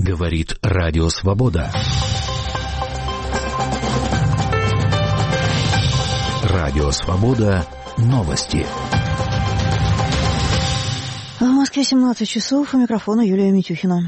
Говорит Радио Свобода. Радио Свобода. Новости. В Москве 17 часов. У микрофона Юлия Митюхина.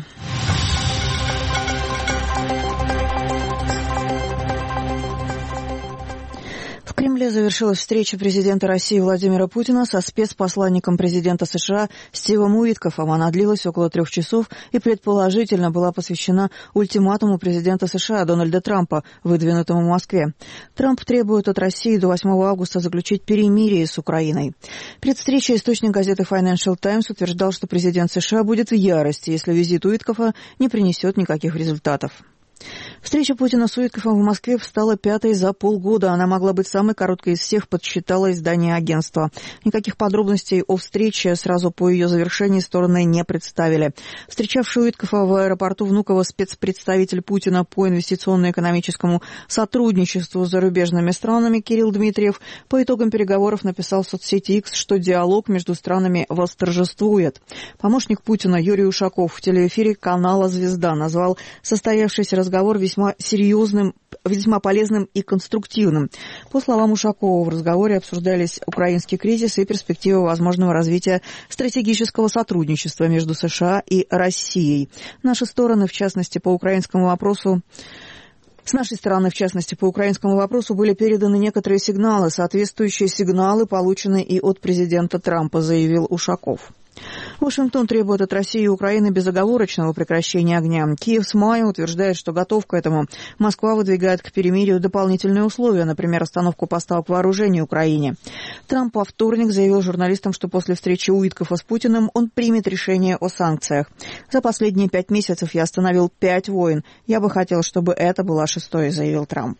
В Кремле завершилась встреча президента России Владимира Путина со спецпосланником президента США Стивом Уиткофом. Она длилась около 3 часов и предположительно была посвящена ультиматуму президента США Дональда Трампа, выдвинутому в Москве. Трамп требует от России до 8 августа заключить перемирие с Украиной. Перед встречей источник газеты Financial Times утверждал, что президент США будет в ярости, если визит Уиткофа не принесет никаких результатов. Встреча Путина с Уиткофом в Москве стала 5-й за полгода. Она могла быть самой короткой из всех, подсчитало издание агентства. Никаких подробностей о встрече сразу по ее завершении стороны не представили. Встречавший Уиткофа в аэропорту Внуково спецпредставитель Путина по инвестиционно-экономическому сотрудничеству с зарубежными странами Кирилл Дмитриев по итогам переговоров написал в соцсети X, что диалог между странами восторжествует. Помощник Путина Юрий Ушаков в телеэфире канала «Звезда» назвал состоявшийся разговор весьма серьезным, весьма полезным и конструктивным. По словам Ушакова, в разговоре обсуждались украинский кризис и перспективы возможного развития стратегического сотрудничества между США и Россией. Наши стороны, в частности, по украинскому вопросу С нашей стороны, в частности, по украинскому вопросу были переданы некоторые сигналы. Соответствующие сигналы получены и от президента Трампа, заявил Ушаков. Вашингтон требует от России и Украины безоговорочного прекращения огня. Киев с мая утверждает, что готов к этому. Москва выдвигает к перемирию дополнительные условия, например, остановку поставок вооружений Украине. Трамп во вторник заявил журналистам, что после встречи Уиткофа с Путиным он примет решение о санкциях. «За последние 5 месяцев я остановил 5 войн. Я бы хотел, чтобы это была 6-я», заявил Трамп.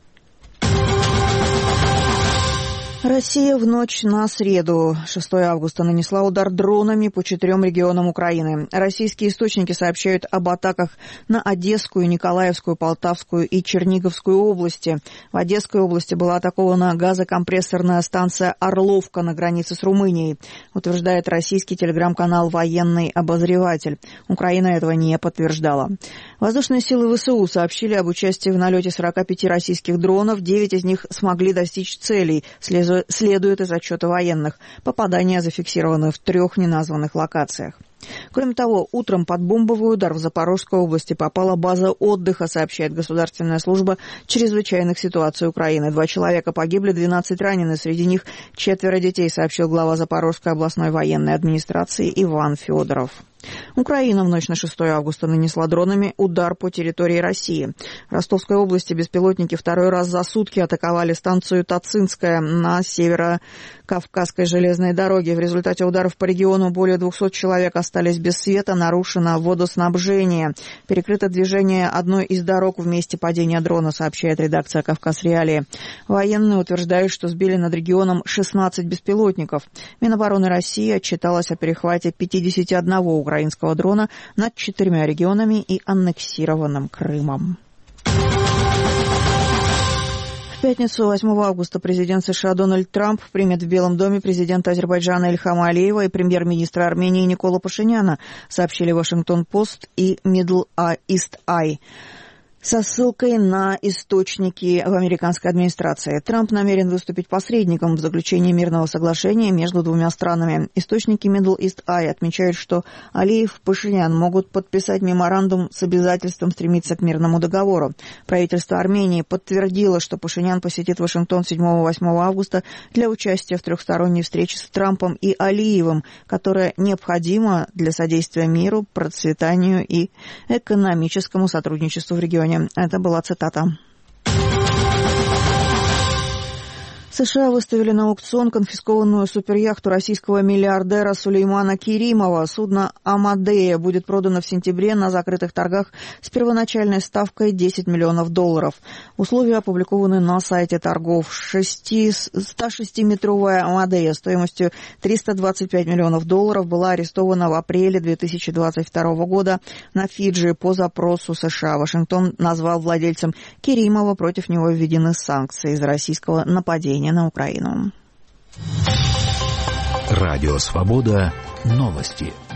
Россия в ночь на среду, 6 августа, нанесла удар дронами по 4 регионам Украины. Российские источники сообщают об атаках на Одесскую, Николаевскую, Полтавскую и Черниговскую области. В Одесской области была атакована газокомпрессорная станция «Орловка» на границе с Румынией, утверждает российский телеграм-канал «Военный обозреватель». Украина этого не подтверждала. Воздушные силы ВСУ сообщили об участии в налете 45 российских дронов, 9 из них смогли достичь целей, следует из отчета военных. Попадания зафиксированы в 3 неназванных локациях. Кроме того, утром под бомбовый удар в Запорожской области попала база отдыха, сообщает Государственная служба чрезвычайных ситуаций Украины. 2 человека погибли, 12 ранены, среди них 4 детей, сообщил глава Запорожской областной военной администрации Иван Федоров. Украина в ночь на 6 августа нанесла дронами удар по территории России. В Ростовской области беспилотники 2-й раз за сутки атаковали станцию Тацинская на северо-кавказской железной дороге. В результате ударов по региону более 200 человек остались без света, нарушено водоснабжение. Перекрыто движение одной из дорог в месте падения дрона, сообщает редакция «Кавказ Реалии». Военные утверждают, что сбили над регионом 16 беспилотников. Минобороны России отчиталась о перехвате 51 украинского дрона над 4 регионами и аннексированным Крымом. В пятницу, 8 августа, президент США Дональд Трамп примет в Белом доме президента Азербайджана Ильхама Алиева и премьер-министра Армении Никола Пашиняна, сообщили Вашингтон-Пост и Middle East Eye со ссылкой на источники в американской администрации. Трамп намерен выступить посредником в заключении мирного соглашения между 2 странами. Источники Middle East Eye отмечают, что Алиев и Пашинян могут подписать меморандум с обязательством стремиться к мирному договору. Правительство Армении подтвердило, что Пашинян посетит Вашингтон 7-8 августа для участия в 3-сторонней встрече с Трампом и Алиевым, которая необходима для содействия миру, процветанию и экономическому сотрудничеству в регионе. Это была цитата. США выставили на аукцион конфискованную суперяхту российского миллиардера Сулеймана Керимова. Судно «Амадея» будет продано в сентябре на закрытых торгах с первоначальной ставкой $10 миллионов. Условия опубликованы на сайте торгов. 106-метровая «Амадея» стоимостью $325 миллионов была арестована в апреле 2022 года на Фиджи по запросу США. Вашингтон назвал владельцем Керимова, против него введены санкции из-за российского нападения на Украину. Радио Свобода. Новости.